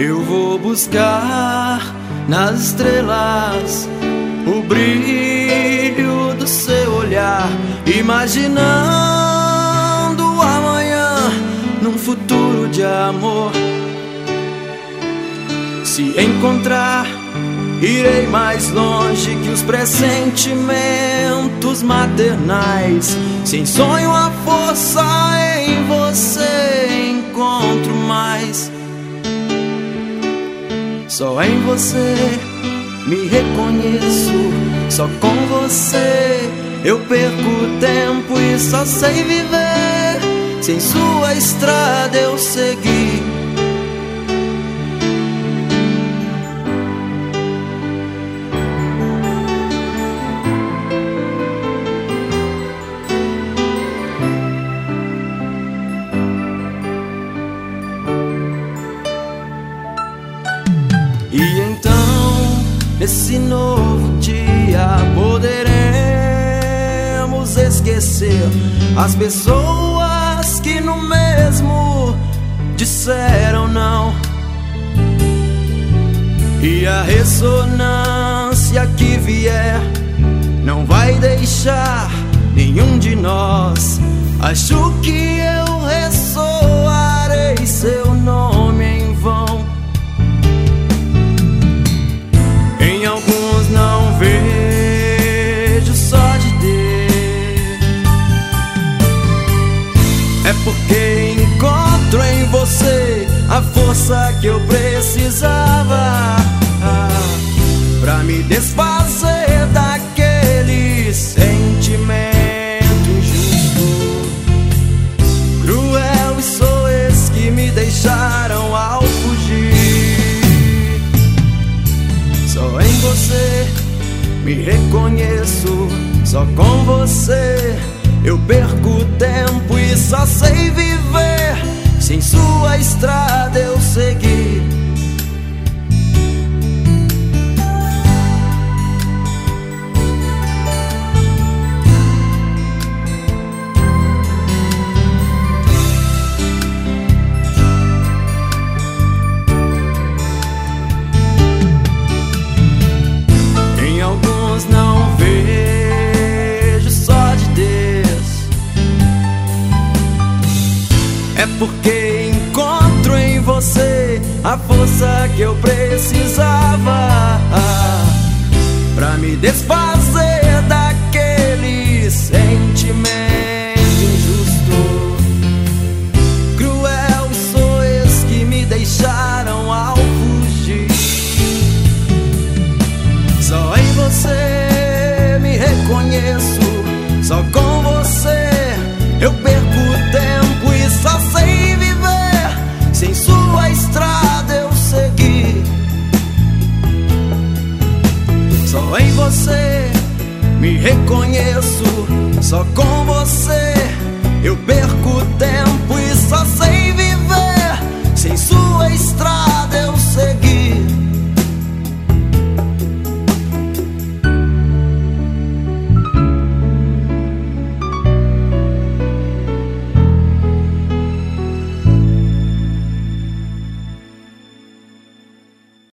Eu vou buscar nas estrelas o brilho do seu olhar, imaginando amanhã num futuro de amor. Se encontrar, irei mais longe que os pressentimentos maternais. Sem sonho a força em você encontro mais. Só em você me reconheço, só com você eu perco o tempo e só sei viver. Sem sua estrada eu segui. E então, nesse novo dia, poderemos esquecer as pessoas que no mesmo disseram não. E a ressonância que vier não vai deixar nenhum de nós. Acho que eu ressoarei seu nome em vão. Em alguns não vejo só de Deus. É porque encontro em você a força que eu precisava pra me desfazer daquele sentimento injusto, cruel e soez que me deixaram ao fugir. Só em você me reconheço, só com você eu perco o tempo e só sei viver. Sem sua estrada eu segui. Não vejo só de Deus. É porque encontro em você a força que eu precisava pra me desfazer daquele sentimento injusto, cruel e soez que me deixaram ao fugir. Só em você me reconheço, só com você eu perco o tempo e só sei viver. Sem sua estrada eu segui. Só em você me reconheço, só com você eu perco o tempo